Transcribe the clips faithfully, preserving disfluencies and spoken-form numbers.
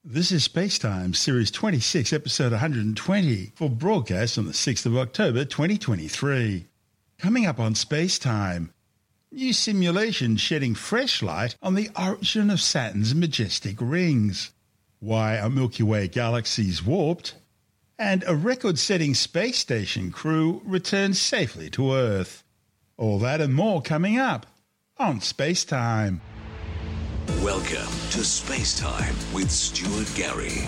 This is Spacetime, Series twenty-six, Episode one hundred twenty, for broadcast on the sixth of October twenty twenty-three. Coming up on Spacetime, new simulation shedding fresh light on the origin of Saturn's majestic rings, why our Milky Way galaxy's warped, and a record-setting space station crew returns safely to Earth. All that and more coming up on Spacetime. Welcome to Spacetime with Stuart Gary.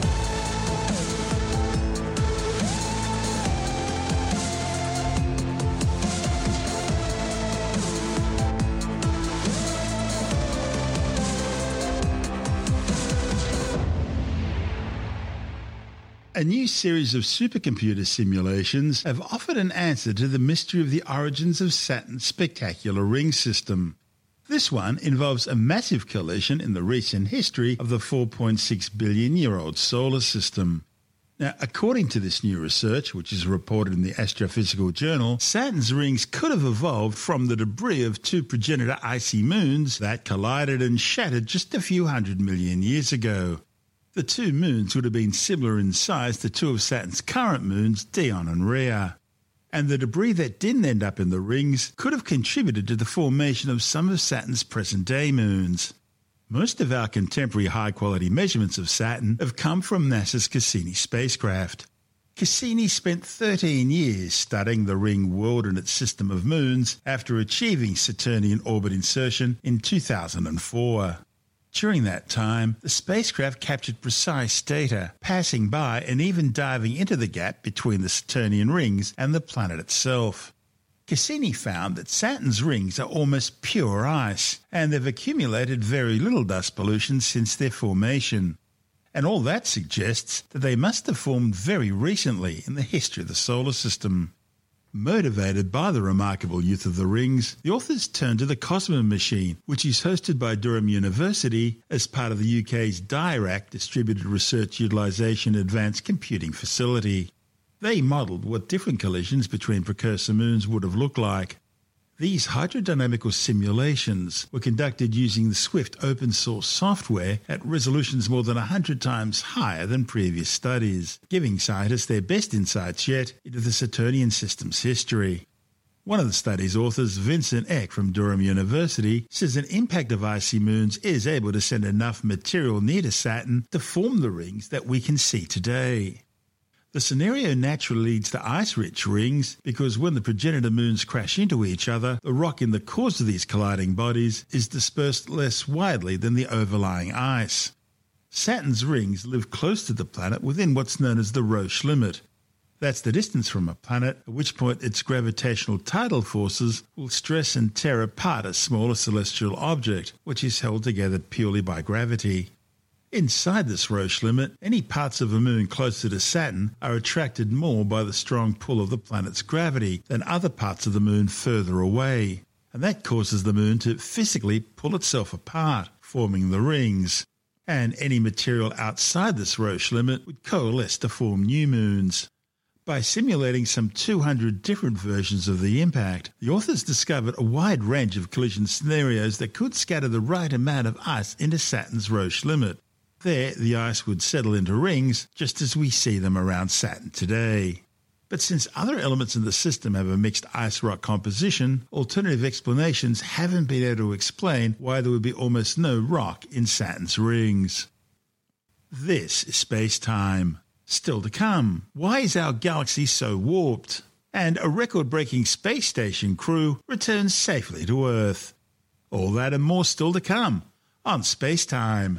A new series of supercomputer simulations have offered an answer to the mystery of the origins of Saturn's spectacular ring system. This one involves a massive collision in the recent history of the four point six billion year old solar system. Now, according to this new research, which is reported in the Astrophysical Journal, Saturn's rings could have evolved from the debris of two progenitor icy moons that collided and shattered just a few hundred million years ago. The two moons would have been similar in size to two of Saturn's current moons, Dione and Rhea. And the debris that didn't end up in the rings could have contributed to the formation of some of Saturn's present-day moons. Most of our contemporary high-quality measurements of Saturn have come from NASA's Cassini spacecraft. Cassini spent thirteen years studying the ring world and its system of moons after achieving Saturnian orbit insertion in two thousand four. During that time, the spacecraft captured precise data, passing by and even diving into the gap between the Saturnian rings and the planet itself. Cassini found that Saturn's rings are almost pure ice, and they've accumulated very little dust pollution since their formation. And all that suggests that they must have formed very recently in the history of the solar system. Motivated by the remarkable youth of the rings, the authors turned to the COSMO machine, which is hosted by Durham University as part of the U K's DIRAC Distributed Research Utilisation Advanced Computing Facility. They modelled what different collisions between precursor moons would have looked like. These hydrodynamical simulations were conducted using the Swift open-source software at resolutions more than one hundred times higher than previous studies, giving scientists their best insights yet into the Saturnian system's history. One of the study's authors, Vincent Eck from Durham University, says an impact of icy moons is able to send enough material near to Saturn to form the rings that we can see today. The scenario naturally leads to ice-rich rings because when the progenitor moons crash into each other, the rock in the cores of these colliding bodies is dispersed less widely than the overlying ice. Saturn's rings live close to the planet within what's known as the Roche limit. That's the distance from a planet at which point its gravitational tidal forces will stress and tear apart a smaller celestial object, which is held together purely by gravity. Inside this Roche limit, any parts of a moon closer to Saturn are attracted more by the strong pull of the planet's gravity than other parts of the moon further away, and that causes the moon to physically pull itself apart, forming the rings. And any material outside this Roche limit would coalesce to form new moons. By simulating some two hundred different versions of the impact, the authors discovered a wide range of collision scenarios that could scatter the right amount of ice into Saturn's Roche limit. There, the ice would settle into rings, just as we see them around Saturn today. But since other elements in the system have a mixed ice-rock composition, alternative explanations haven't been able to explain why there would be almost no rock in Saturn's rings. This is Space-Time. Still to come, why is our galaxy so warped? And a record-breaking space station crew returns safely to Earth. All that and more still to come on Space-Time.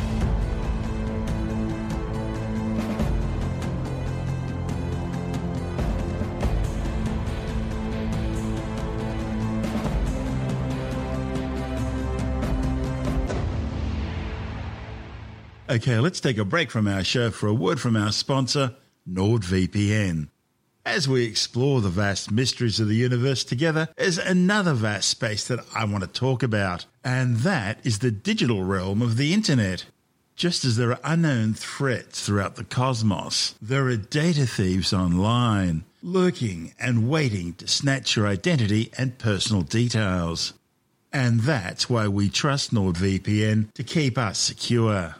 Okay, let's take a break from our show for a word from our sponsor, NordVPN. As we explore the vast mysteries of the universe together, there's another vast space that I want to talk about, and that is the digital realm of the internet. Just as there are unknown threats throughout the cosmos, there are data thieves online, lurking and waiting to snatch your identity and personal details. And that's why we trust NordVPN to keep us secure.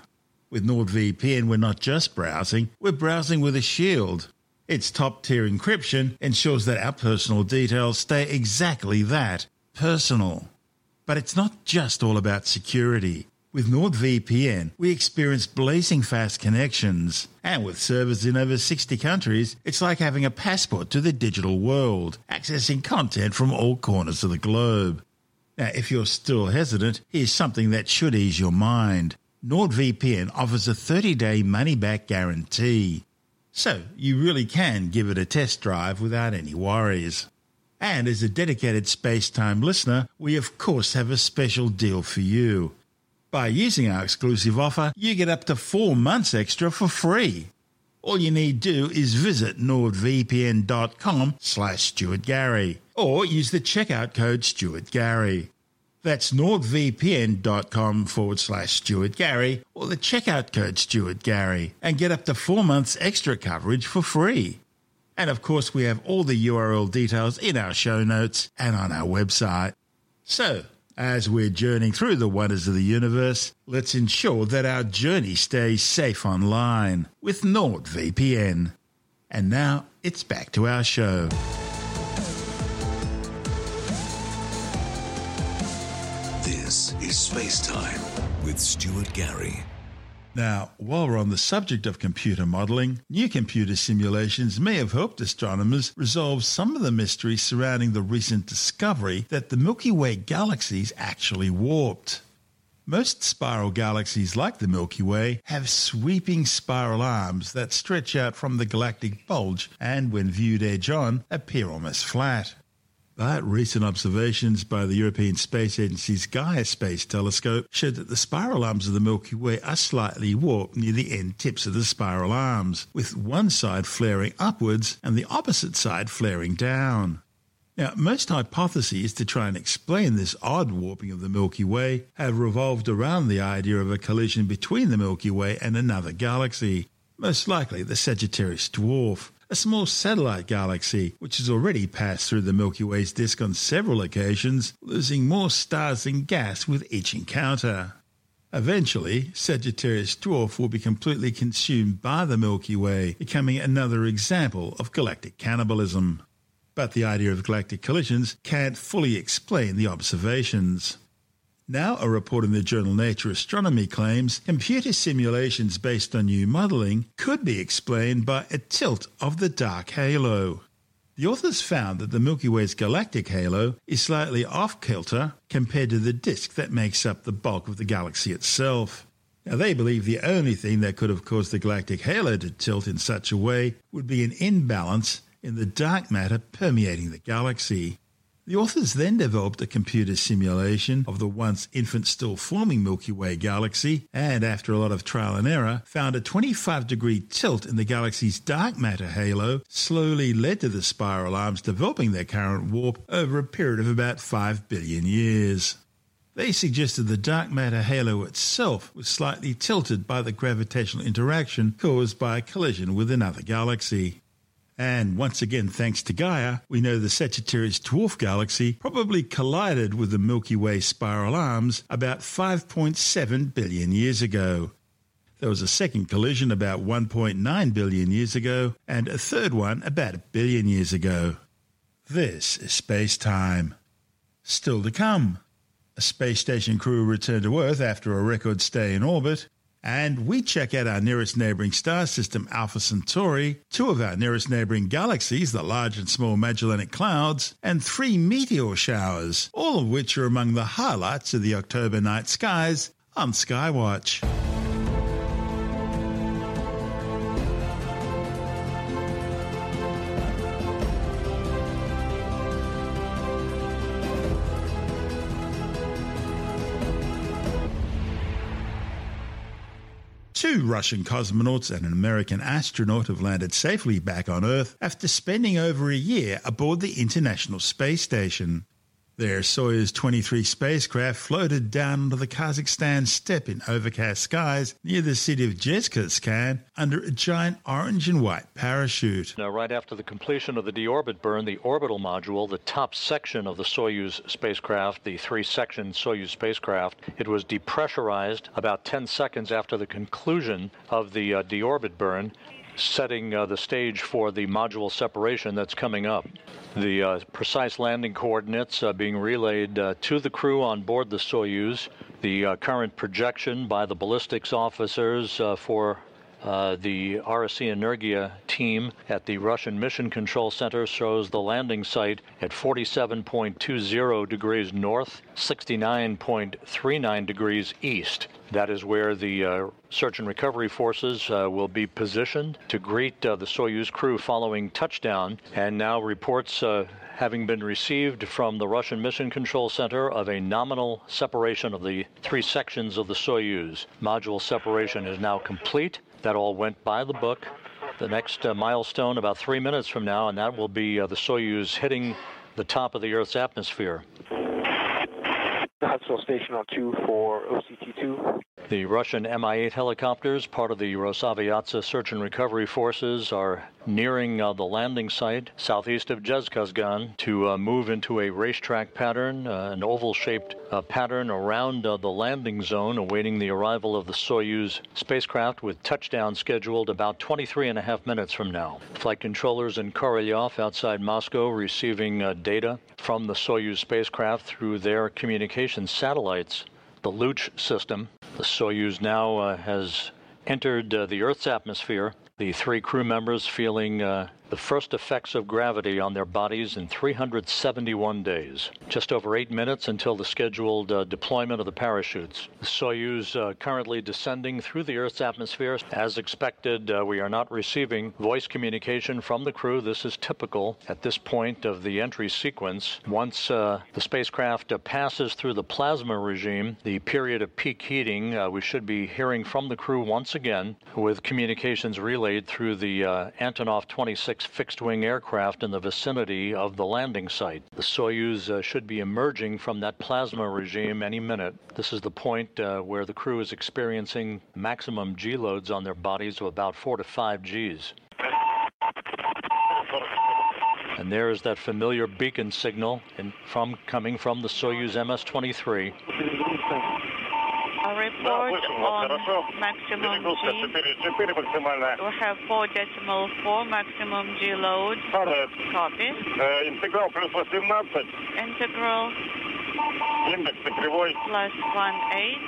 With NordVPN, we're not just browsing, we're browsing with a shield. Its top-tier encryption ensures that our personal details stay exactly that, personal. But it's not just all about security. With NordVPN, we experience blazing fast connections, and with servers in over sixty countries, it's like having a passport to the digital world, accessing content from all corners of the globe. Now, if you're still hesitant, here's something that should ease your mind. NordVPN offers a thirty-day money-back guarantee. So, you really can give it a test drive without any worries. And as a dedicated Spacetime listener, we of course have a special deal for you. By using our exclusive offer, you get up to four months extra for free. All you need to do is visit nordvpn.com slash stuartgary or use the checkout code stuartgary. That's nordvpn.com forward slash stuartgary or the checkout code stuartgary and get up to four months extra coverage for free. And of course, we have all the U R L details in our show notes and on our website. So, as we're journeying through the wonders of the universe, let's ensure that our journey stays safe online with NordVPN. And now, it's back to our show. This is Space Time with Stuart Gary. Now, while we're on the subject of computer modelling, new computer simulations may have helped astronomers resolve some of the mysteries surrounding the recent discovery that the Milky Way galaxies actually warped. Most spiral galaxies like the Milky Way have sweeping spiral arms that stretch out from the galactic bulge and, when viewed edge-on, appear almost flat. But recent observations by the European Space Agency's Gaia Space Telescope showed that the spiral arms of the Milky Way are slightly warped near the end tips of the spiral arms, with one side flaring upwards and the opposite side flaring down. Now, most hypotheses to try and explain this odd warping of the Milky Way have revolved around the idea of a collision between the Milky Way and another galaxy, most likely the Sagittarius Dwarf, a small satellite galaxy which has already passed through the Milky Way's disk on several occasions, losing more stars than gas with each encounter. Eventually, Sagittarius Dwarf will be completely consumed by the Milky Way, becoming another example of galactic cannibalism. But the idea of galactic collisions can't fully explain the observations. Now, a report in the journal Nature Astronomy claims computer simulations based on new modelling could be explained by a tilt of the dark halo. The authors found that the Milky Way's galactic halo is slightly off-kilter compared to the disk that makes up the bulk of the galaxy itself. Now, they believe the only thing that could have caused the galactic halo to tilt in such a way would be an imbalance in the dark matter permeating the galaxy. The authors then developed a computer simulation of the once infant still forming Milky Way galaxy and, after a lot of trial and error, found a twenty-five degree tilt in the galaxy's dark matter halo slowly led to the spiral arms developing their current warp over a period of about five billion years. They suggested the dark matter halo itself was slightly tilted by the gravitational interaction caused by a collision with another galaxy. And once again, thanks to Gaia, we know the Sagittarius Dwarf galaxy probably collided with the Milky Way spiral arms about five point seven billion years ago. There was a second collision about one point nine billion years ago, and a third one about a billion years ago. This is Space Time. Still to come, a space station crew returned to Earth after a record stay in orbit, and we check out our nearest neighbouring star system, Alpha Centauri, two of our nearest neighbouring galaxies, the Large and Small Magellanic Clouds, and three meteor showers, all of which are among the highlights of the October night skies on Skywatch. Two Russian cosmonauts and an American astronaut have landed safely back on Earth after spending over a year aboard the International Space Station. Their Soyuz twenty-three spacecraft floated down onto the Kazakhstan steppe in overcast skies near the city of Zhezkazgan under a giant orange and white parachute. Now, right after the completion of the deorbit burn, the orbital module, the top section of the Soyuz spacecraft, the three-section Soyuz spacecraft, it was depressurized about ten seconds after the conclusion of the uh, deorbit burn, setting uh, the stage for the module separation that's coming up. The uh, precise landing coordinates uh, being relayed uh, to the crew on board the Soyuz. The uh, current projection by the ballistics officers uh, for uh, the R S C Energia team at the Russian Mission Control Center shows the landing site at forty-seven point two zero degrees north, sixty-nine point three nine degrees east. That is where the uh, search and recovery forces uh, will be positioned to greet uh, the Soyuz crew following touchdown. And now reports uh, having been received from the Russian Mission Control Center of a nominal separation of the three sections of the Soyuz. Module separation is now complete. That all went by the book. The next uh, milestone about three minutes from now, and that will be uh, the Soyuz hitting the top of the Earth's atmosphere. Hudson Station on two for O C T two. The Russian M I eight helicopters, part of the Rosaviatsa search and recovery forces, are nearing uh, the landing site southeast of Zhezkazgan to uh, move into a racetrack pattern, uh, an oval-shaped uh, pattern around uh, the landing zone, awaiting the arrival of the Soyuz spacecraft with touchdown scheduled about twenty-three and a half minutes from now. Flight controllers in Korolyov outside Moscow receiving uh, data from the Soyuz spacecraft through their communications satellites, the Luch system. The Soyuz now uh, has entered uh, the Earth's atmosphere. The three crew members feeling uh, the first effects of gravity on their bodies in three hundred seventy-one days. Just over eight minutes until the scheduled uh, deployment of the parachutes. The Soyuz uh, currently descending through the Earth's atmosphere. As expected, uh, we are not receiving voice communication from the crew. This is typical at this point of the entry sequence. Once uh, the spacecraft uh, passes through the plasma regime, the period of peak heating, uh, we should be hearing from the crew once again with communications relayed through the uh, Antonov twenty-six fixed-wing aircraft in the vicinity of the landing site. The Soyuz uh, should be emerging from that plasma regime any minute. This is the point uh, where the crew is experiencing maximum G loads on their bodies of about four to five Gs. And there is that familiar beacon signal in, from coming from the Soyuz M S twenty-three. A report on maximum G. We have four decimal four maximum G load. Copy. Интеграл плюс восемнадцать. Integral Индекс кривой. plus one eight.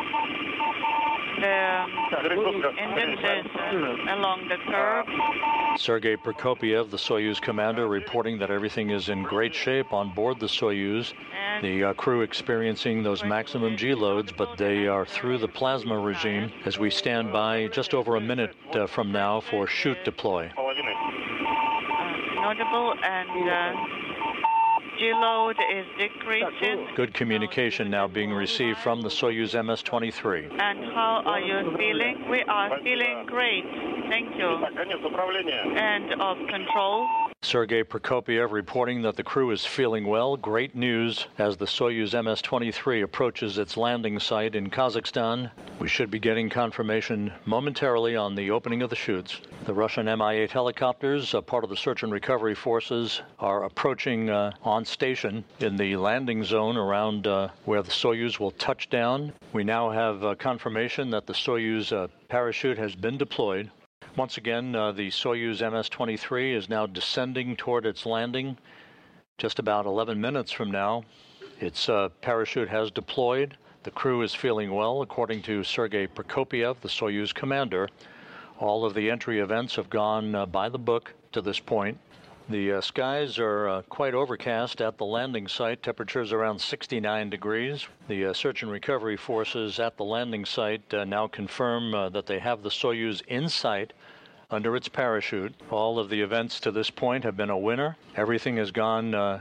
The index is uh, along the curve. Sergei Prokopiev, the Soyuz commander, reporting that everything is in great shape on board the Soyuz. The uh, crew experiencing those maximum G loads, but they are through the plasma regime as we stand by just over a minute uh, from now for shoot deploy. Uh, notable and uh, G load is decreasing. Good communication now being received from the Soyuz M S twenty-three. And how are you feeling? We are feeling great. Thank you. And of control. Sergei Prokopiev reporting that the crew is feeling well. Great news as the Soyuz M S twenty-three approaches its landing site in Kazakhstan. We should be getting confirmation momentarily on the opening of the chutes. The Russian M I eight helicopters, a part of the search and recovery forces, are approaching uh, on station in the landing zone around uh, where the Soyuz will touch down. We now have uh, confirmation that the Soyuz uh, parachute has been deployed. Once again, uh, the Soyuz M S twenty-three is now descending toward its landing. Just about eleven minutes from now, its uh, parachute has deployed. The crew is feeling well, according to Sergei Prokopiev, the Soyuz commander. All of the entry events have gone uh, by the book to this point. The uh, skies are uh, quite overcast at the landing site. Temperatures around sixty-nine degrees. The uh, search and recovery forces at the landing site uh, now confirm uh, that they have the Soyuz in sight under its parachute. All of the events to this point have been a winner. Everything has gone uh,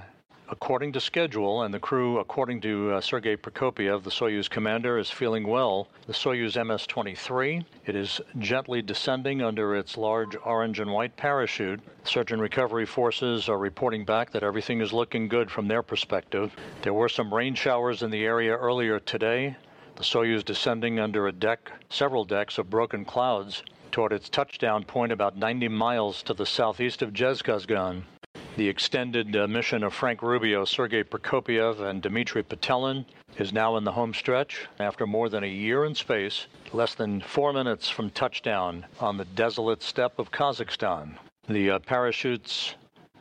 according to schedule, and the crew, according to uh, Sergei Prokopyev, the Soyuz commander, is feeling well. The Soyuz M S twenty-three, it is gently descending under its large orange and white parachute. Search and recovery forces are reporting back that everything is looking good from their perspective. There were some rain showers in the area earlier today. The Soyuz descending under a deck, several decks of broken clouds, toward its touchdown point about ninety miles to the southeast of Zhezkazgan. The extended uh, mission of Frank Rubio, Sergei Prokopyev, and Dmitry Petelin is now in the home stretch after more than a year in space, less than four minutes from touchdown on the desolate steppe of Kazakhstan. The uh, parachutes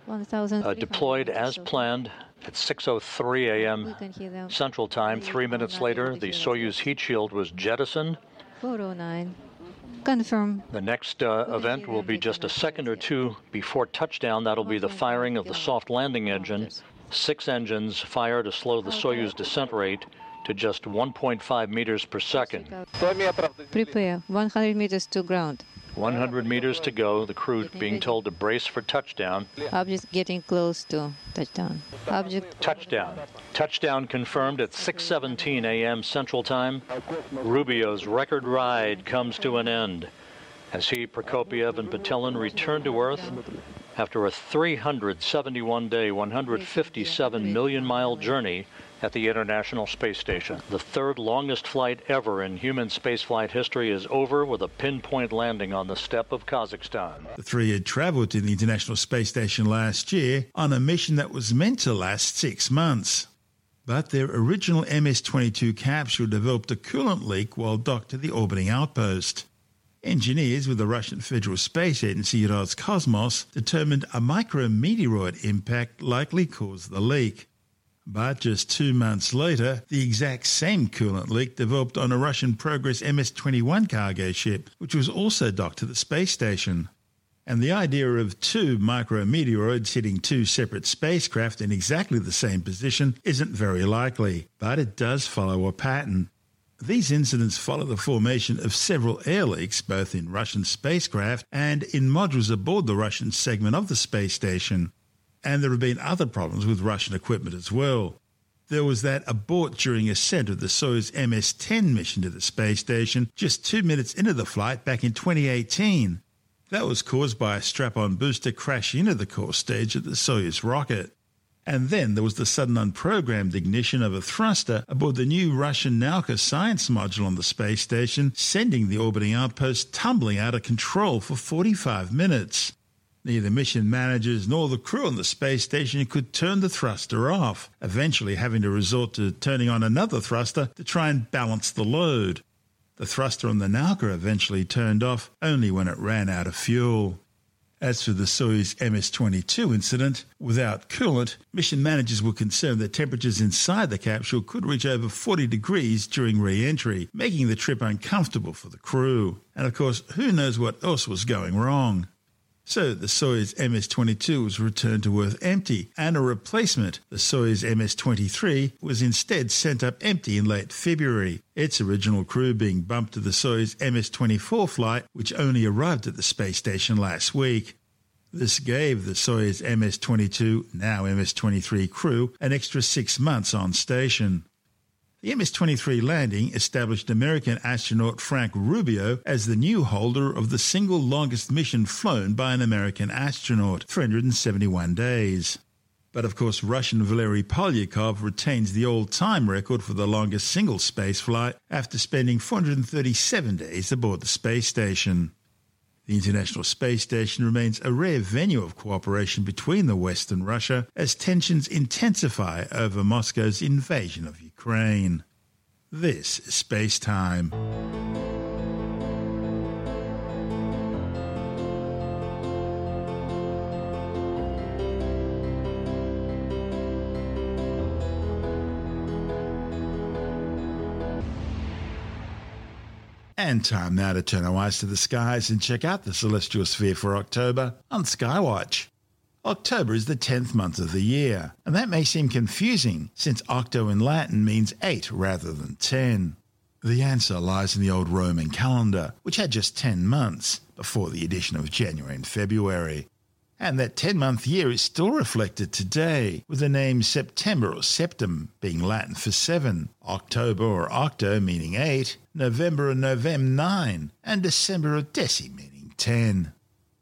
uh, deployed as planned at six oh three a.m. Central Time. Three minutes later, the Soyuz heat shield was jettisoned. four oh nine. Confirm. The next uh, event will be just a second or two before touchdown. That'll be the firing of the soft landing engine. Six engines fire to slow the Soyuz descent rate to just one point five meters per second. Prepare. one hundred meters to ground. one hundred meters to go. The crew being told to brace for touchdown. Object getting close to touchdown. Object. Touchdown. Touchdown confirmed at six seventeen a.m. Central Time. Rubio's record ride comes to an end as he, Prokopyev, and Petelin return to Earth after a three hundred seventy-one day, one hundred fifty-seven million mile journey at the International Space Station. The third longest flight ever in human spaceflight history is over with a pinpoint landing on the steppe of Kazakhstan. The three had travelled to the International Space Station last year on a mission that was meant to last six months. But their original M S twenty-two capsule developed a coolant leak while docked to the orbiting outpost. Engineers with the Russian Federal Space Agency Roscosmos determined a micrometeoroid impact likely caused the leak. But just two months later, the exact same coolant leak developed on a Russian Progress M S twenty-one cargo ship, which was also docked to the space station. And the idea of two micrometeoroids hitting two separate spacecraft in exactly the same position isn't very likely, but it does follow a pattern. These incidents follow the formation of several air leaks, both in Russian spacecraft and in modules aboard the Russian segment of the space station. And there have been other problems with Russian equipment as well. There was that abort during ascent of the Soyuz M S ten mission to the space station just two minutes into the flight back in twenty eighteen. That was caused by a strap-on booster crashing into the core stage of the Soyuz rocket. And then there was the sudden unprogrammed ignition of a thruster aboard the new Russian Nauka science module on the space station, sending the orbiting outpost tumbling out of control for forty-five minutes. Neither mission managers nor the crew on the space station could turn the thruster off, eventually having to resort to turning on another thruster to try and balance the load. The thruster on the Nauka eventually turned off only when it ran out of fuel. As for the Soyuz M S twenty-two incident, without coolant, mission managers were concerned that temperatures inside the capsule could reach over forty degrees during re-entry, making the trip uncomfortable for the crew. And of course, who knows what else was going wrong? So the Soyuz M S twenty-two was returned to Earth empty, and a replacement, the Soyuz M S twenty-three, was instead sent up empty in late February, its original crew being bumped to the Soyuz M S twenty-four flight, which only arrived at the space station last week. This gave the Soyuz M S twenty-two, now M S twenty-three crew, an extra six months on station. The M S twenty-three landing established American astronaut Frank Rubio as the new holder of the single longest mission flown by an American astronaut, three hundred seventy-one days. But of course, Russian Valery Polyakov retains the all-time record for the longest single spaceflight after spending four hundred thirty-seven days aboard the space station. The International Space Station remains a rare venue of cooperation between the West and Russia as tensions intensify over Moscow's invasion of Ukraine. This is Space Time. And time now to turn our eyes to the skies and check out the celestial sphere for October on Skywatch. October is the tenth month of the year, and that may seem confusing since octo in Latin means eight rather than ten. The answer lies in the old Roman calendar, which had just ten months before the addition of January and February. and that ten-month year is still reflected today, with the name September or Septem being Latin for seven, October or Octo meaning eight, November or Novem nine, and December or Deci meaning ten.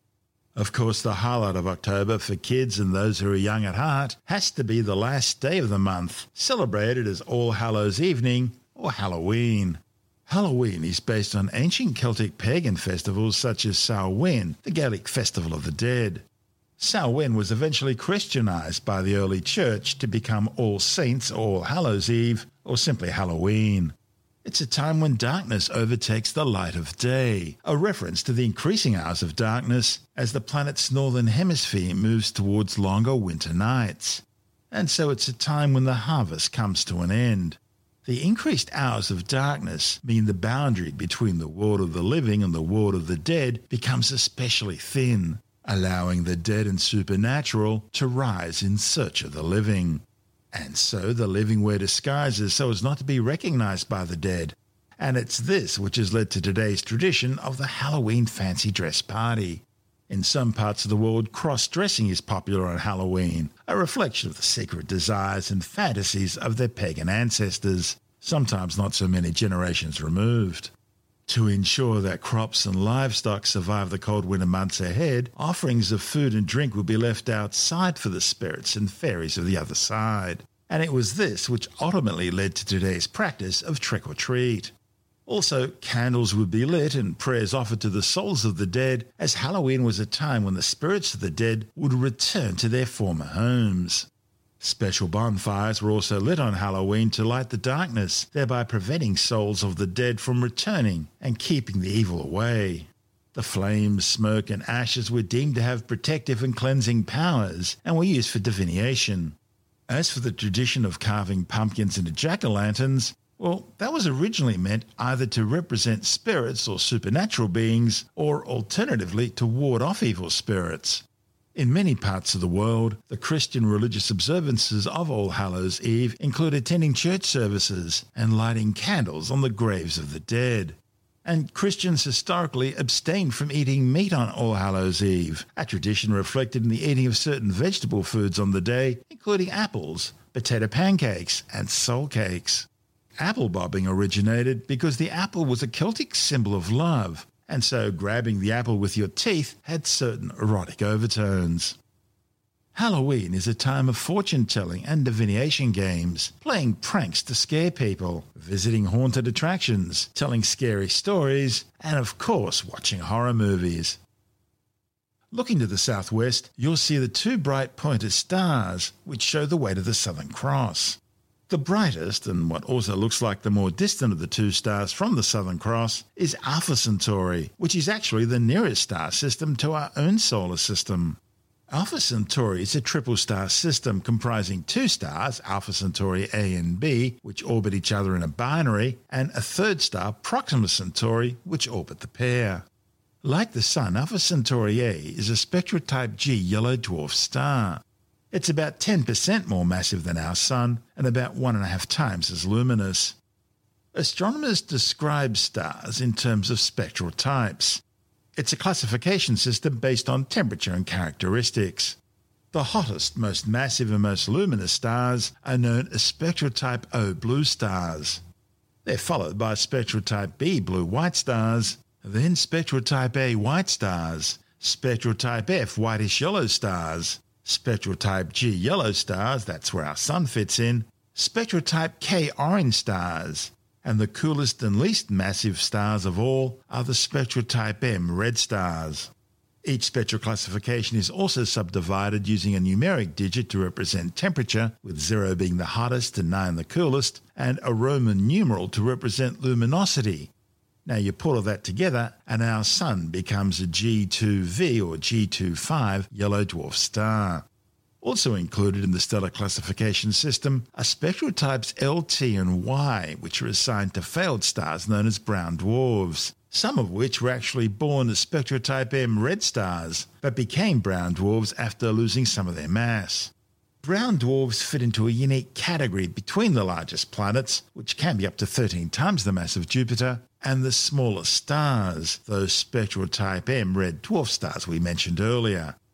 Of course, the highlight of October for kids and those who are young at heart has to be the last day of the month, celebrated as All Hallows Evening or Halloween. Halloween is based on ancient Celtic pagan festivals such as Samhain, the Gaelic festival of the dead. Samhain was eventually Christianized by the early church to become All Saints or All Hallows Eve, or simply Halloween. It's a time when darkness overtakes the light of day, a reference to the increasing hours of darkness as the planet's northern hemisphere moves towards longer winter nights. And so it's a time when the harvest comes to an end. The increased hours of darkness mean the boundary between the world of the living and the world of the dead becomes especially thin, allowing the dead and supernatural to rise in search of the living. And so the living wear disguises so as not to be recognized by the dead. And it's this which has led to today's tradition of the Halloween fancy dress party. In some parts of the world, cross-dressing is popular on Halloween, a reflection of the secret desires and fantasies of their pagan ancestors, sometimes not so many generations removed. To ensure that crops and livestock survive the cold winter months ahead, offerings of food and drink would be left outside for the spirits and fairies of the other side. And it was this which ultimately led to today's practice of trick-or-treat. Also, candles would be lit and prayers offered to the souls of the dead, as Halloween was a time when the spirits of the dead would return to their former homes. Special bonfires were also lit on Halloween to light the darkness, thereby preventing souls of the dead from returning and keeping the evil away. The flames, smoke and ashes were deemed to have protective and cleansing powers and were used for divination. As for the tradition of carving pumpkins into jack-o'-lanterns, well, that was originally meant either to represent spirits or supernatural beings, or alternatively to ward off evil spirits. In many parts of the world, the Christian religious observances of All Hallows Eve include attending church services and lighting candles on the graves of the dead. And Christians historically abstained from eating meat on All Hallows Eve, a tradition reflected in the eating of certain vegetable foods on the day, including apples, potato pancakes, and soul cakes. Apple bobbing originated because the apple was a Celtic symbol of love, and so grabbing the apple with your teeth had certain erotic overtones. Halloween is a time of fortune-telling and divination games, playing pranks to scare people, visiting haunted attractions, telling scary stories, and of course watching horror movies. Looking to the southwest, you'll see the two bright pointed stars, which show the way to the Southern Cross. The brightest, and what also looks like the more distant of the two stars from the Southern Cross, is Alpha Centauri, which is actually the nearest star system to our own solar system. Alpha Centauri is a triple star system comprising two stars, Alpha Centauri A and B, which orbit each other in a binary, and a third star, Proxima Centauri, which orbit the pair. Like the Sun, Alpha Centauri A is a spectral type G yellow dwarf star. It's about ten percent more massive than our Sun and about one and a half times as luminous. Astronomers describe stars in terms of spectral types. It's a classification system based on temperature and characteristics. The hottest, most massive and most luminous stars are known as spectral type O blue stars. They're followed by spectral type B blue-white stars, then spectral type A white stars, spectral type F whitish-yellow stars, spectral type G yellow stars, that's where our Sun fits in, spectral type K orange stars, and the coolest and least massive stars of all are the spectral type M red stars. Each spectral classification is also subdivided using a numeric digit to represent temperature, with zero being the hottest and nine the coolest, and a Roman numeral to represent luminosity. Now you put all that together and our Sun becomes a G two V or G twenty-five yellow dwarf star. Also included in the stellar classification system are spectral types L, T and Y, which are assigned to failed stars known as brown dwarfs, some of which were actually born as spectral type M red stars, but became brown dwarfs after losing some of their mass. Brown dwarfs fit into a unique category between the largest planets, which can be up to thirteen times the mass of Jupiter, and the smallest stars, those spectral type M red dwarf stars we mentioned earlier.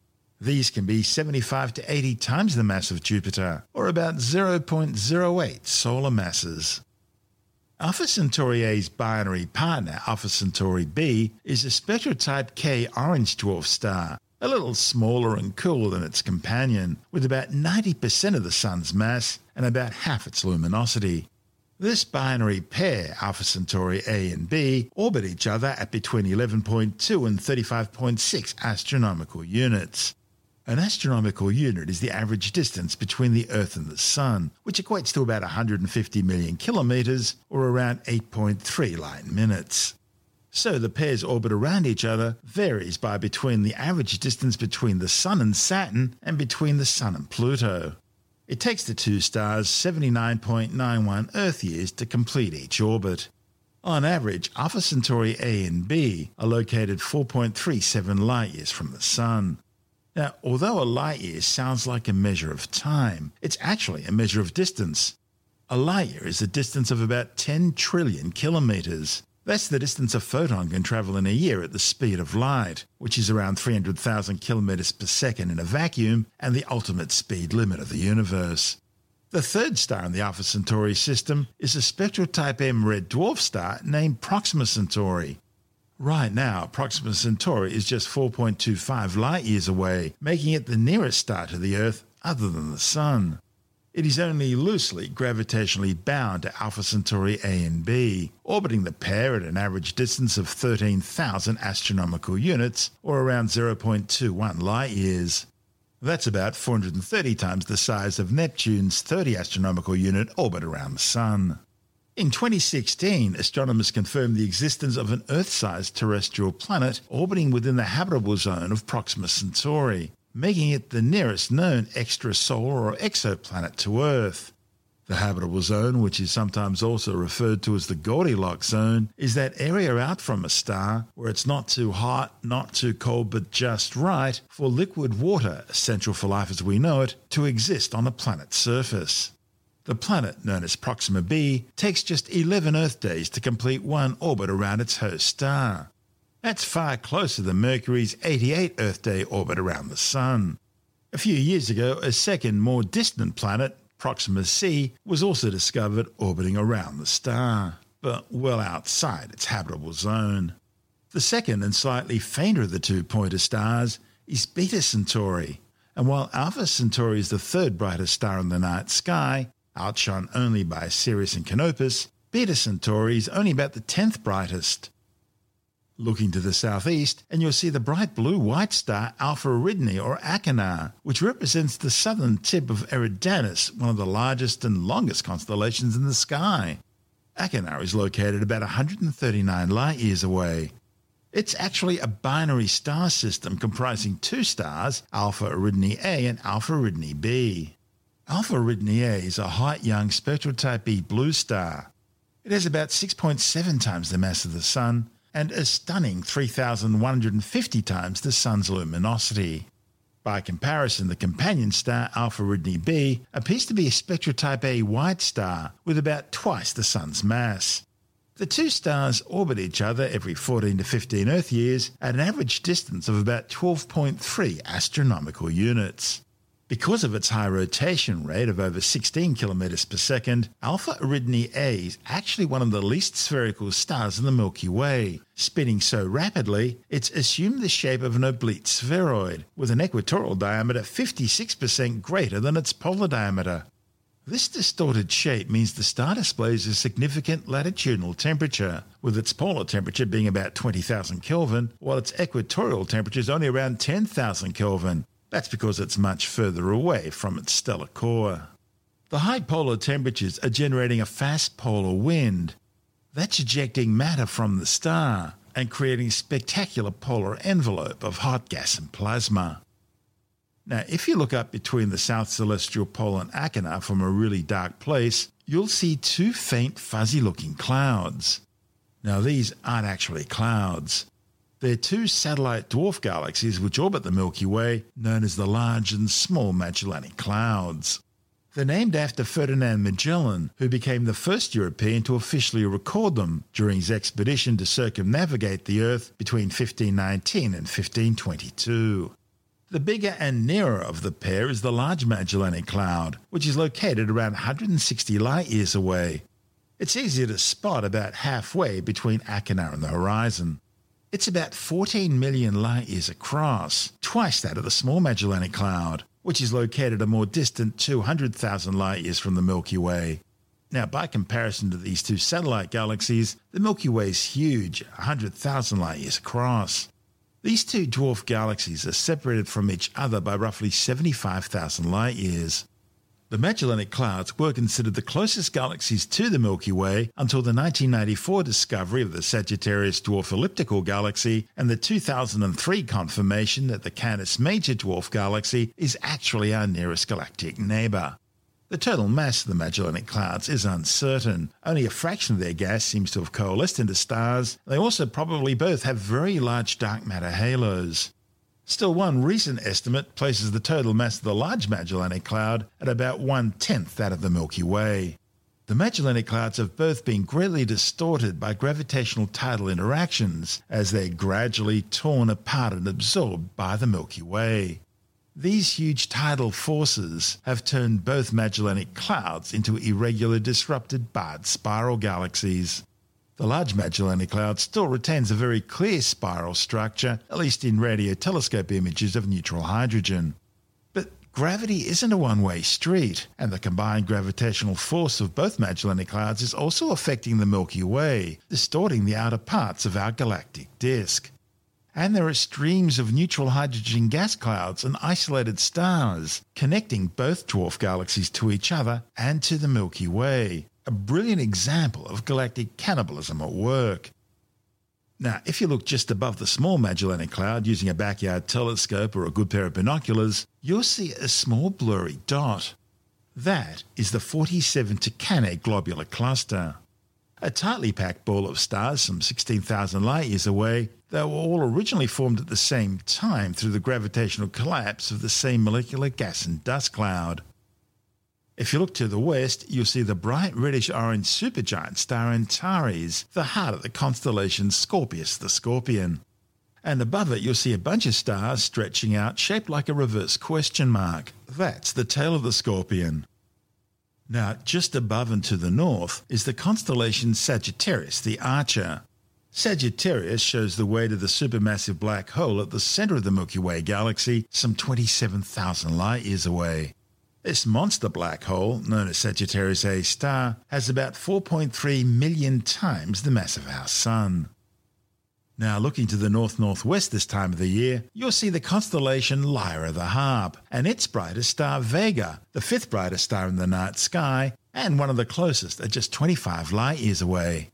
These can be seventy-five to eighty times the mass of Jupiter, or about zero point zero eight solar masses. Alpha Centauri A's binary partner, Alpha Centauri B, is a spectrotype K orange dwarf star, a little smaller and cooler than its companion, with about ninety percent of the Sun's mass and about half its luminosity. This binary pair, Alpha Centauri A and B, orbit each other at between eleven point two and thirty-five point six astronomical units. An astronomical unit is the average distance between the Earth and the Sun, which equates to about one hundred fifty million kilometres, or around eight point three light minutes. So the pair's orbit around each other varies by between the average distance between the Sun and Saturn and between the Sun and Pluto. It takes the two stars seventy-nine point nine one Earth years to complete each orbit. On average, Alpha Centauri A and B are located four point three seven light years from the Sun. Now, although a light year sounds like a measure of time, it's actually a measure of distance. A light year is a distance of about ten trillion kilometres. That's the distance a photon can travel in a year at the speed of light, which is around three hundred thousand kilometres per second in a vacuum and the ultimate speed limit of the universe. The third star in the Alpha Centauri system is a spectrotype M red dwarf star named Proxima Centauri. Right now, Proxima Centauri is just four point two five light years away, making it the nearest star to the Earth other than the Sun. It is only loosely gravitationally bound to Alpha Centauri A and B, orbiting the pair at an average distance of thirteen thousand astronomical units, or around zero point two one light years. That's about four hundred thirty times the size of Neptune's thirty astronomical unit orbit around the Sun. In twenty sixteen, astronomers confirmed the existence of an Earth-sized terrestrial planet orbiting within the habitable zone of Proxima Centauri, making it the nearest known extrasolar or exoplanet to Earth. The habitable zone, which is sometimes also referred to as the Goldilocks zone, is that area out from a star where it's not too hot, not too cold, but just right for liquid water, essential for life as we know it, to exist on a planet's surface. The planet, known as Proxima b, takes just eleven Earth days to complete one orbit around its host star. That's far closer than Mercury's eighty-eight Earth day orbit around the Sun. A few years ago, a second, more distant planet, Proxima c, was also discovered orbiting around the star, but well outside its habitable zone. The second and slightly fainter of the two pointer stars is Beta Centauri, and while Alpha Centauri is the third brightest star in the night sky, outshone only by Sirius and Canopus, Beta Centauri is only about the tenth brightest. Looking to the southeast, and you'll see the bright blue-white star Alpha Eridani or Achernar, which represents the southern tip of Eridanus, one of the largest and longest constellations in the sky. Achernar is located about one hundred thirty-nine light-years away. It's actually a binary star system comprising two stars, Alpha Eridani A and Alpha Eridani B. Alpha Eridani A is a hot young spectrotype B blue star. It has about six point seven times the mass of the Sun and a stunning three thousand one hundred fifty times the Sun's luminosity. By comparison, the companion star Alpha Eridani B appears to be a spectrotype A white star with about twice the Sun's mass. The two stars orbit each other every fourteen to fifteen Earth years at an average distance of about twelve point three astronomical units. Because of its high rotation rate of over sixteen kilometres per second, Alpha Eridani A is actually one of the least spherical stars in the Milky Way, spinning so rapidly it's assumed the shape of an oblate spheroid, with an equatorial diameter fifty-six percent greater than its polar diameter. This distorted shape means the star displays a significant latitudinal temperature, with its polar temperature being about twenty thousand Kelvin, while its equatorial temperature is only around ten thousand Kelvin. That's because it's much further away from its stellar core. The high polar temperatures are generating a fast polar wind. That's ejecting matter from the star and creating a spectacular polar envelope of hot gas and plasma. Now, if you look up between the South Celestial Pole and Achernar from a really dark place, you'll see two faint fuzzy-looking clouds. Now, these aren't actually clouds. They're two satellite dwarf galaxies which orbit the Milky Way, known as the Large and Small Magellanic Clouds. They're named after Ferdinand Magellan, who became the first European to officially record them during his expedition to circumnavigate the Earth between fifteen nineteen and fifteen twenty-two. The bigger and nearer of the pair is the Large Magellanic Cloud, which is located around one hundred sixty light-years away. It's easy to spot about halfway between Achernar and the horizon. It's about fourteen million light-years across, twice that of the Small Magellanic Cloud, which is located a more distant two hundred thousand light-years from the Milky Way. Now, by comparison to these two satellite galaxies, the Milky Way is huge, one hundred thousand light-years across. These two dwarf galaxies are separated from each other by roughly seventy-five thousand light-years. The Magellanic Clouds were considered the closest galaxies to the Milky Way until the nineteen ninety-four discovery of the Sagittarius Dwarf Elliptical Galaxy and the two thousand three confirmation that the Canis Major Dwarf Galaxy is actually our nearest galactic neighbour. The total mass of the Magellanic Clouds is uncertain. Only a fraction of their gas seems to have coalesced into stars. They also probably both have very large dark matter halos. Still, one recent estimate places the total mass of the Large Magellanic Cloud at about one-tenth that of the Milky Way. The Magellanic Clouds have both been greatly distorted by gravitational tidal interactions as they're gradually torn apart and absorbed by the Milky Way. These huge tidal forces have turned both Magellanic Clouds into irregular disrupted barred spiral galaxies. The Large Magellanic Cloud still retains a very clear spiral structure, at least in radio telescope images of neutral hydrogen. But gravity isn't a one-way street, and the combined gravitational force of both Magellanic Clouds is also affecting the Milky Way, distorting the outer parts of our galactic disk. And there are streams of neutral hydrogen gas clouds and isolated stars, connecting both dwarf galaxies to each other and to the Milky Way. A brilliant example of galactic cannibalism at work. Now, if you look just above the Small Magellanic Cloud using a backyard telescope or a good pair of binoculars, you'll see a small blurry dot. That is the forty-seven Tucanae globular cluster. A tightly packed ball of stars some sixteen thousand light-years away, they were all originally formed at the same time through the gravitational collapse of the same molecular gas and dust cloud. If you look to the west, you'll see the bright reddish-orange supergiant star Antares, the heart of the constellation Scorpius the Scorpion. And above it you'll see a bunch of stars stretching out shaped like a reverse question mark. That's the tail of the Scorpion. Now, just above and to the north is the constellation Sagittarius the Archer. Sagittarius shows the way to the supermassive black hole at the centre of the Milky Way galaxy, some twenty-seven thousand light-years away. This monster black hole, known as Sagittarius A star, has about four point three million times the mass of our Sun. Now, looking to the north-northwest this time of the year, you'll see the constellation Lyra the Harp, and its brightest star Vega, the fifth brightest star in the night sky, and one of the closest at just twenty-five light-years away.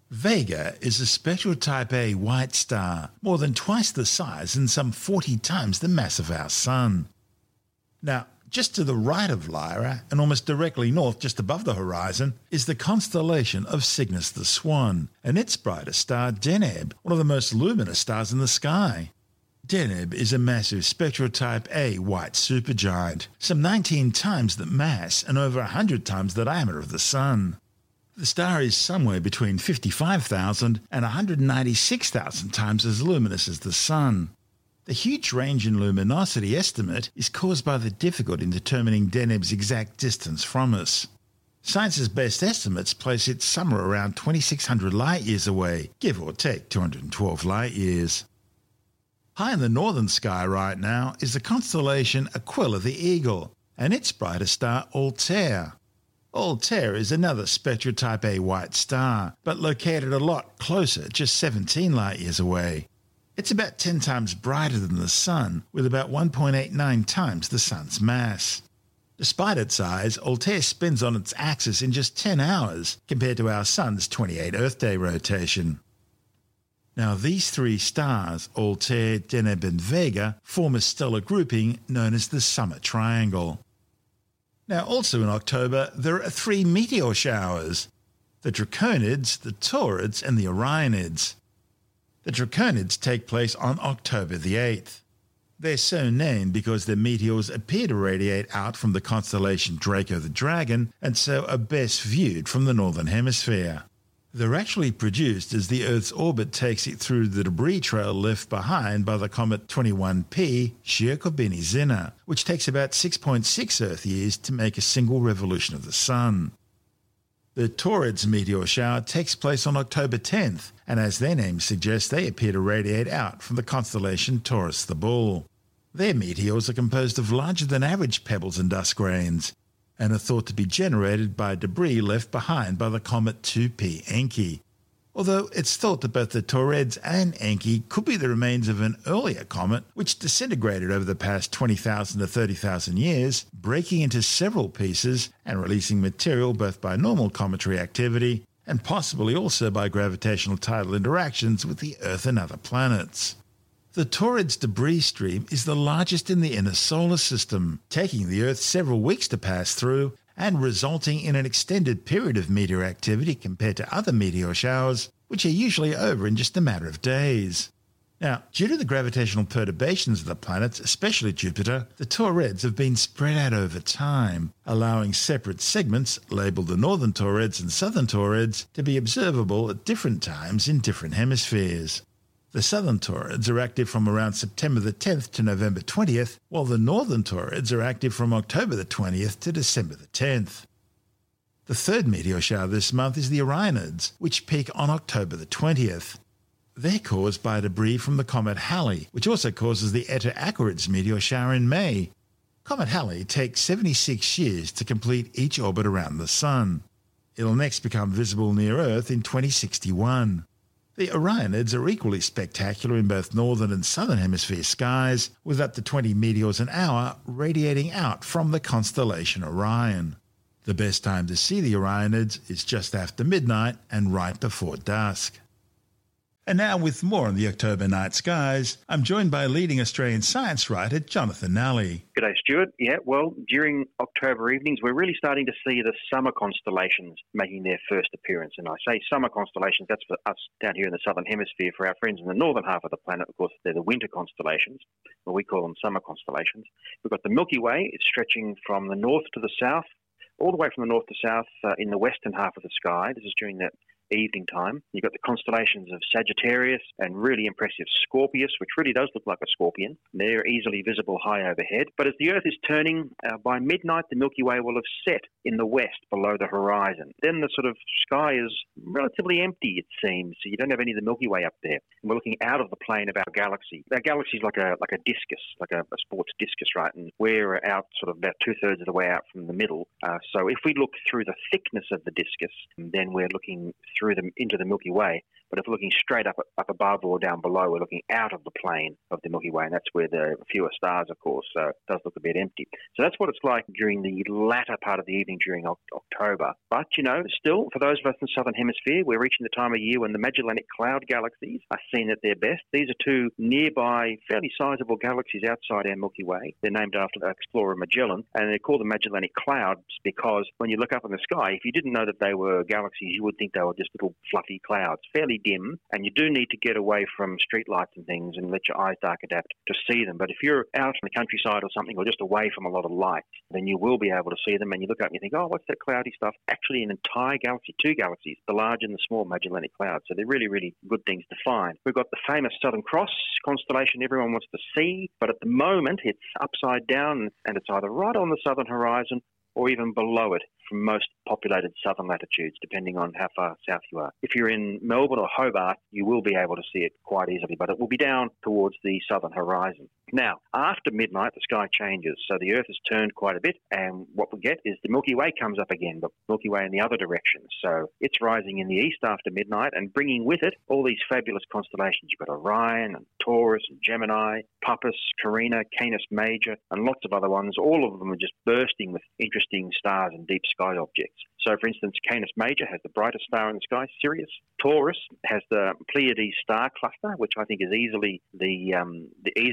Vega is a spectral type A white star, more than twice the size and some forty times the mass of our Sun. Now, just to the right of Lyra, and almost directly north just above the horizon, is the constellation of Cygnus the Swan, and its brightest star Deneb, one of the most luminous stars in the sky. Deneb is a massive spectral type A white supergiant, some nineteen times the mass and over one hundred times the diameter of the Sun. The star is somewhere between fifty-five thousand and one hundred ninety-six thousand times as luminous as the Sun. The huge range in luminosity estimate is caused by the difficulty in determining Deneb's exact distance from us. Science's best estimates place it somewhere around twenty-six hundred light-years away, give or take two hundred twelve light-years. High in the northern sky right now is the constellation Aquila the Eagle, and its brightest star Altair. Altair is another spectral type A white star, but located a lot closer, just seventeen light-years away. It's about ten times brighter than the Sun, with about one point eight nine times the Sun's mass. Despite its size, Altair spins on its axis in just ten hours, compared to our Sun's twenty-eight Earth day rotation. Now, these three stars, Altair, Deneb and Vega, form a stellar grouping known as the Summer Triangle. Now, also in October, there are three meteor showers: the Draconids, the Taurids and the Orionids. The Draconids take place on October the eighth. They're so named because their meteors appear to radiate out from the constellation Draco the Dragon, and so are best viewed from the northern hemisphere. They're actually produced as the Earth's orbit takes it through the debris trail left behind by the comet twenty-one P Shihokubini-Zenna, which takes about six point six Earth years to make a single revolution of the Sun. The Taurids meteor shower takes place on October tenth, and as their name suggests, they appear to radiate out from the constellation Taurus the Bull. Their meteors are composed of larger-than-average pebbles and dust grains, and are thought to be generated by debris left behind by the comet two P Encke. Although it's thought that both the Taurids and Encke could be the remains of an earlier comet which disintegrated over the past twenty thousand to thirty thousand years, breaking into several pieces and releasing material both by normal cometary activity and possibly also by gravitational tidal interactions with the Earth and other planets. The Taurids debris stream is the largest in the inner solar system, taking the Earth several weeks to pass through and resulting in an extended period of meteor activity compared to other meteor showers, which are usually over in just a matter of days. Now, due to the gravitational perturbations of the planets, especially Jupiter, the Taurids have been spread out over time, allowing separate segments, labelled the Northern Taurids and Southern Taurids, to be observable at different times in different hemispheres. The Southern Taurids are active from around September the tenth to November twentieth, while the Northern Taurids are active from October the twentieth to December the tenth. The third meteor shower this month is the Orionids, which peak on October the twentieth. They're caused by debris from the comet Halley, which also causes the Eta Aquarids meteor shower in May. Comet Halley takes seventy-six years to complete each orbit around the Sun. It'll next become visible near Earth in twenty sixty-one. The Orionids are equally spectacular in both northern and southern hemisphere skies, with up to twenty meteors an hour radiating out from the constellation Orion. The best time to see the Orionids is just after midnight and right before dusk. And now, with more on the October night skies, I'm joined by leading Australian science writer Jonathan Nally. G'day, Stuart. Yeah, well, during October evenings, we're really starting to see the summer constellations making their first appearance. And I say summer constellations, that's for us down here in the southern hemisphere. For our friends in the northern half of the planet, of course, they're the winter constellations, or we call them summer constellations. We've got the Milky Way. It's stretching from the north to the south, all the way from the north to south uh, in the western half of the sky. This is during that evening time. You've got the constellations of Sagittarius and really impressive Scorpius, which really does look like a scorpion. They're easily visible high overhead. But as the Earth is turning, uh, by midnight, the Milky Way will have set in the west below the horizon. Then the sort of sky is relatively empty, it seems. So you don't have any of the Milky Way up there. And we're looking out of the plane of our galaxy. Our galaxy is like a like a discus, like a, a sports discus, right? And we're out sort of about two-thirds of the way out from the middle. Uh, so if we look through the thickness of the discus, then we're looking through them into the Milky Way. But if we're looking straight up up above or down below, we're looking out of the plane of the Milky Way, and that's where there are fewer stars, of course, so it does look a bit empty. So that's what it's like during the latter part of the evening during October. But, you know, still, for those of us in the Southern Hemisphere, we're reaching the time of year when the Magellanic Cloud galaxies are seen at their best. These are two nearby, fairly sizable galaxies outside our Milky Way. They're named after the explorer Magellan, and they're called the Magellanic Clouds because when you look up in the sky, if you didn't know that they were galaxies, you would think they were just little fluffy clouds, fairly dim, and you do need to get away from street lights and things and let your eyes dark adapt to see them. But if you're out in the countryside or something, or just away from a lot of lights, then you will be able to see them, and you look up and you think, oh, what's that cloudy stuff? Actually, an entire galaxy, two galaxies, the large and the small Magellanic Clouds. So they're really, really good things to find. We've got the famous Southern Cross constellation everyone wants to see, but at the moment it's upside down, and it's either right on the southern horizon or even below it from most populated southern latitudes, depending on how far south you are. If you're in Melbourne or Hobart, you will be able to see it quite easily, but it will be down towards the southern horizon. Now, after midnight, the sky changes, so the Earth has turned quite a bit, and what we get is the Milky Way comes up again, but Milky Way in the other direction. So it's rising in the east after midnight and bringing with it all these fabulous constellations. You've got Orion and Taurus and Gemini, Puppis, Carina, Canis Major, and lots of other ones. All of them are just bursting with interesting stars and deep sky objects. So, for instance, Canis Major has the brightest star in the sky, Sirius. Taurus has the Pleiades star cluster, which I think is easily the um, the easiest to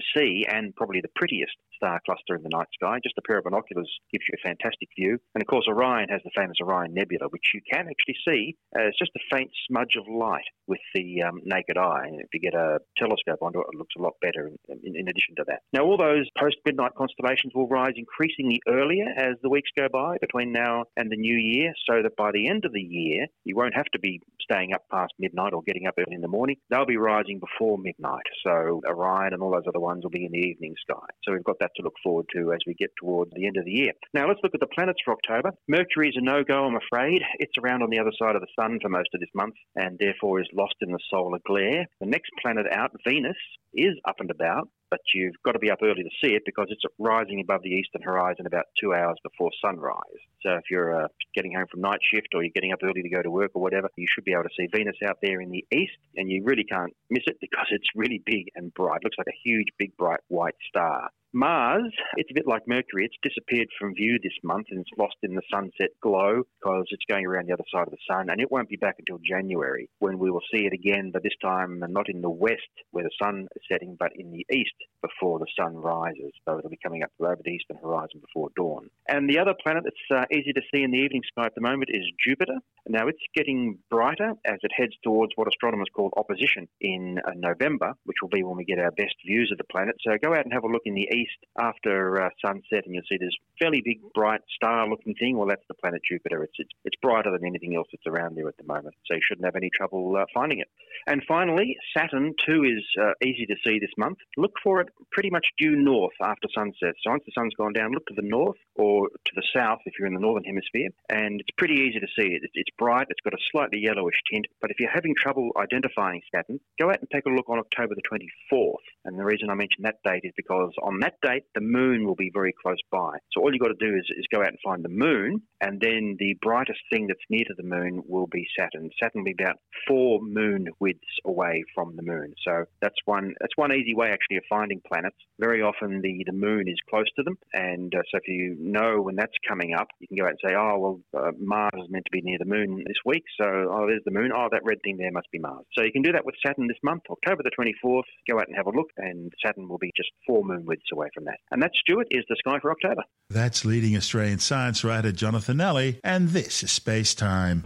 see and probably the prettiest star cluster in the night sky. Just a pair of binoculars gives you a fantastic view. And of course, Orion has the famous Orion Nebula, which you can actually see as just a faint smudge of light with the um, naked eye. And if you get a telescope onto it, it looks a lot better in, in, in addition to that. Now, all those post-midnight constellations will rise increasingly earlier as the weeks go by between now and the new year, so that by the end of the year, you won't have to be staying up past midnight or getting up early in the morning. They'll be rising before midnight. So Orion and all those other ones will be in the evening sky. So we've got that to look forward to as we get towards the end of the year. Now, let's look at the planets for October. Mercury is a no-go, I'm afraid. It's around on the other side of the sun for most of this month and therefore is lost in the solar glare. The next planet out, Venus, is up and about, but you've got to be up early to see it because it's rising above the eastern horizon about two hours before sunrise. So if you're uh, getting home from night shift or you're getting up early to go to work or whatever, you should be able to see Venus out there in the east, and you really can't miss it because it's really big and bright. It looks like a huge, big, bright white star. Mars, it's a bit like Mercury. It's disappeared from view this month and it's lost in the sunset glow because it's going around the other side of the sun, and it won't be back until January when we will see it again, but this time not in the west where the sun is setting, but in the east before the sun rises. So it'll be coming up over the eastern horizon before dawn. And the other planet that's uh, easy to see in the evening sky at the moment is Jupiter. Now, it's getting brighter as it heads towards what astronomers call opposition in uh, November, which will be when we get our best views of the planet. So go out and have a look in the east after uh, sunset, and you'll see this fairly big, bright star-looking thing. Well, that's the planet Jupiter. It's, it's it's brighter than anything else that's around there at the moment, so you shouldn't have any trouble uh, finding it. And finally, Saturn, too, is uh, easy to see this month. Look for it pretty much due north after sunset. So once the sun's gone down, look to the north or to the south if you're in the northern hemisphere, and it's pretty easy to see it. It's, it's bright. It's got a slightly yellowish tint, but if you're having trouble identifying Saturn, go out and take a look on October the twenty-fourth. And the reason I mention that date is because on that date, the moon will be very close by. So all you've got to do is, is go out and find the moon, and then the brightest thing that's near to the moon will be Saturn. Saturn will be about four moon widths away from the moon. So that's one that's one easy way, actually, of finding planets. Very often the, the moon is close to them, and uh, so if you know when that's coming up, you can go out and say, oh, well, uh, Mars is meant to be near the moon this week, so, oh, there's the moon. Oh, that red thing there must be Mars. So you can do that with Saturn this month, October the twenty-fourth. Go out and have a look, and Saturn will be just four moon widths away from that. And that, Stuart, is the sky for October. That's leading Australian science writer Jonathan Nally, and this is Space Time.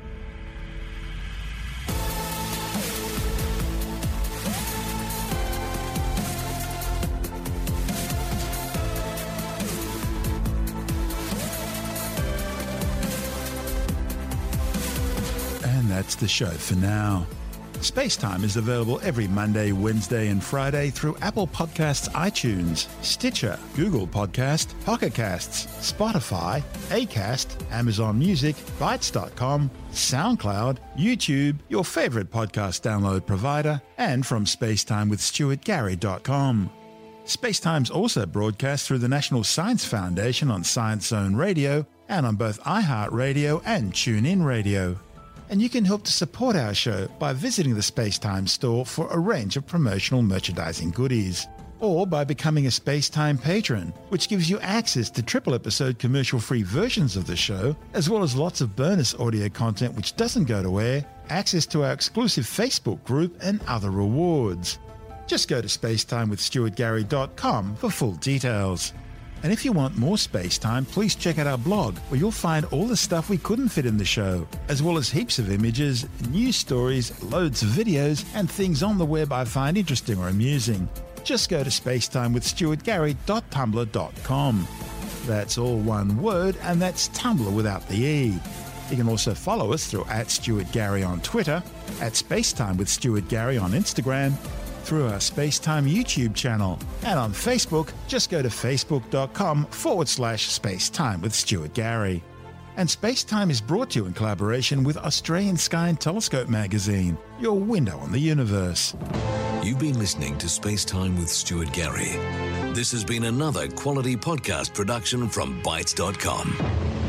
And that's the show for now. Spacetime is available every Monday, Wednesday and Friday through Apple Podcasts, iTunes, Stitcher, Google Podcast, Pocket Casts, Spotify, Acast, Amazon Music, Bytes dot com, SoundCloud, YouTube, your favourite podcast download provider, and from spacetime with stuart gary dot com. Spacetime's also broadcast through the National Science Foundation on Science Zone Radio and on both iHeartRadio and TuneIn Radio. And you can help to support our show by visiting the Spacetime store for a range of promotional merchandising goodies, or by becoming a Spacetime patron, which gives you access to triple episode commercial-free versions of the show, as well as lots of bonus audio content which doesn't go to air, access to our exclusive Facebook group, and other rewards. Just go to spacetime with stuart gary dot com for full details. And if you want more Space Time, please check out our blog, where you'll find all the stuff we couldn't fit in the show, as well as heaps of images, news stories, loads of videos, and things on the web I find interesting or amusing. Just go to spacetime with stuart gary dot tumblr dot com. That's all one word, and that's Tumblr without the E. You can also follow us through at Stuart Gary on Twitter, at Spacetime with Stuart Gary on Instagram, through our Spacetime YouTube channel, and on Facebook, just go to facebook.com forward slash Spacetime with Stuart Gary. And Spacetime is brought to you in collaboration with Australian Sky and Telescope magazine, your window on the universe. You've been listening to Spacetime with Stuart Gary. This has been another quality podcast production from Bytes dot com.